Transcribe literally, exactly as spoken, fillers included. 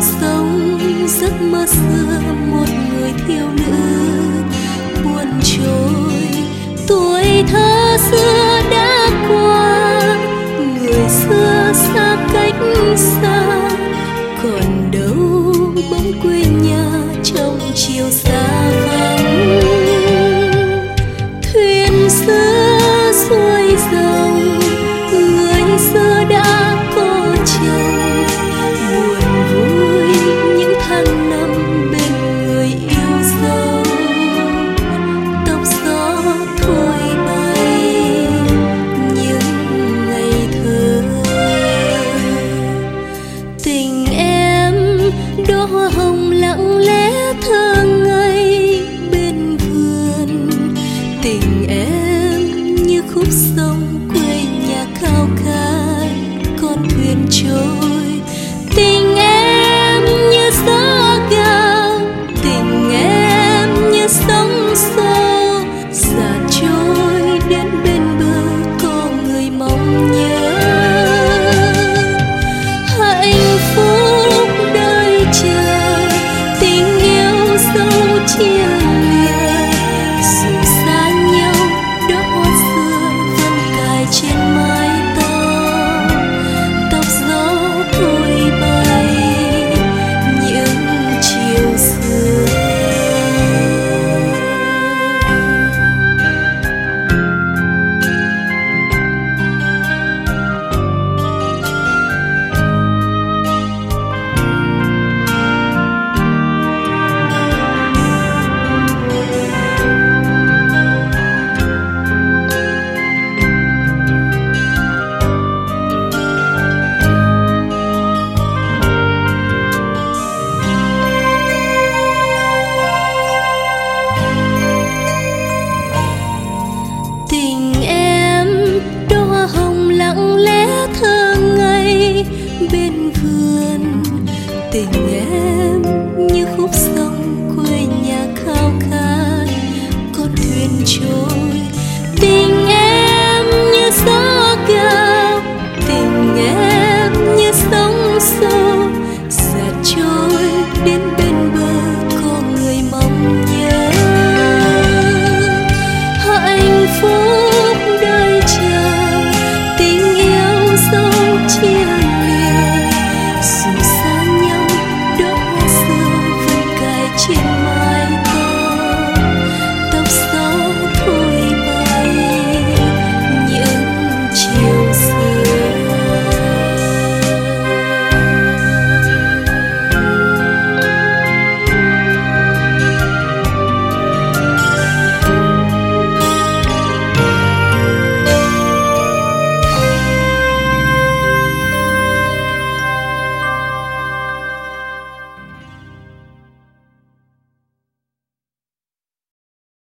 sống giấc mơ xưa một người thiếu nữ buồn trôi. Tuổi thơ xưa đã qua, người xưa xa cách xa, còn đâu bóng quê nhà trong chiều xa vắng. Thuyền xưa xuôi dòng, người xưa đã có chồng, buồn vui những tháng năm bên người yêu dấu. Tóc gió thổi bay những ngày thơ, tình em đóa hoa hồng lặng lẽ thơ ngây bên vườn. Tình em như khúc sông quê nhà khao khát con thuyền trôi. Tình em như gió gào, tình em như sóng xô, dạt trôi đến bên bờ có người mong nhớ. Hạnh phúc đợi chờ, tình yêu dấu chia